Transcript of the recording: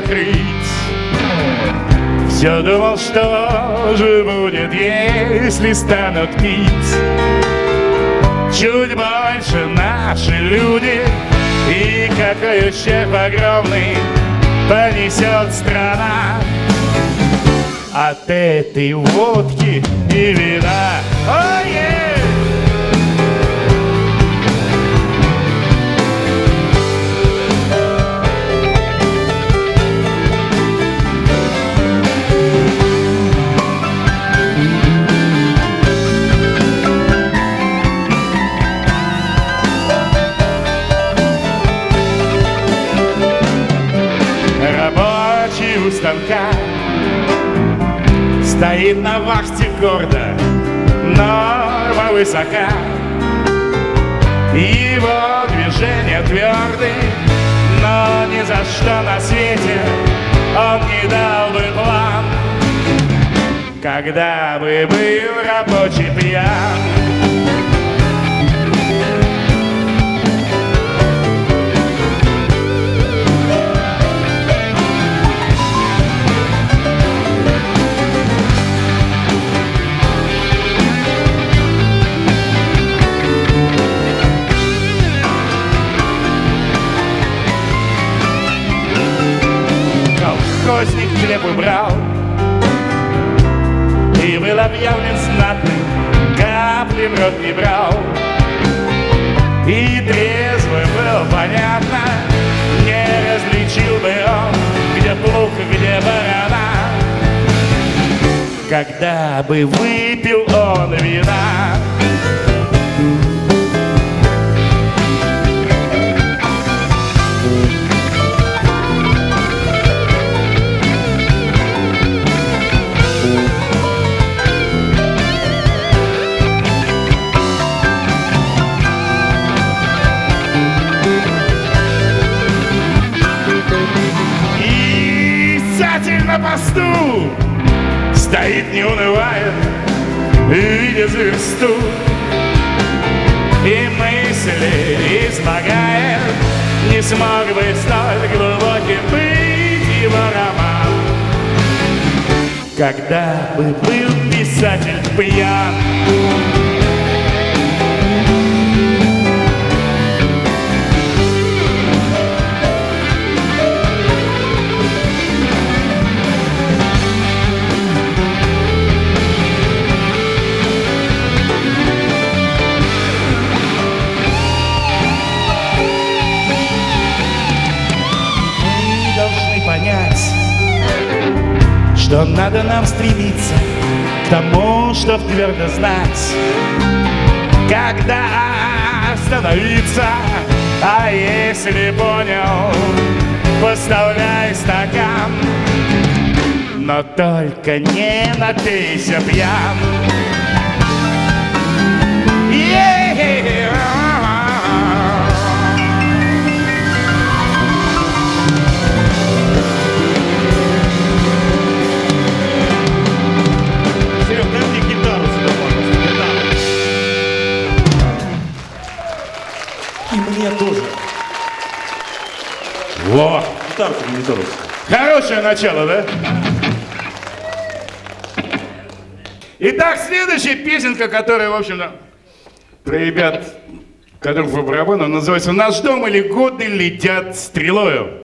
закрыть. Все думал, что же будет, если станут пить чуть больше наши люди, и какой ущерб огромный понесет страна от этой водки и вина. Рабочий у станка стоит на вахте гордо, норма высока, его движения тверды, но ни за что на свете он не дал бы план, когда бы был рабочий пьян. Колхозник хлеб убрал и был объявлен знатным, капли в рот не брал, и трезвый был, понятно, не различил бы он, где плуг, где барана, когда бы выпил он вина. На посту стоит, не унывает, видя звезду, и мысли излагает. Не смог бы столь глубоким быть его роман, когда бы был писатель пьян. Что надо нам стремиться к тому, чтоб твердо знать, когда остановиться. А если понял, поставляй стакан, но только не напейся пьян. И мне тоже. Во! Гитарку, гитару. Хорошее начало, да? Итак, следующая песенка, которая, в общем-то, про ребят, которых по барабану, называется «Наш дом» или «Годы летят стрелою».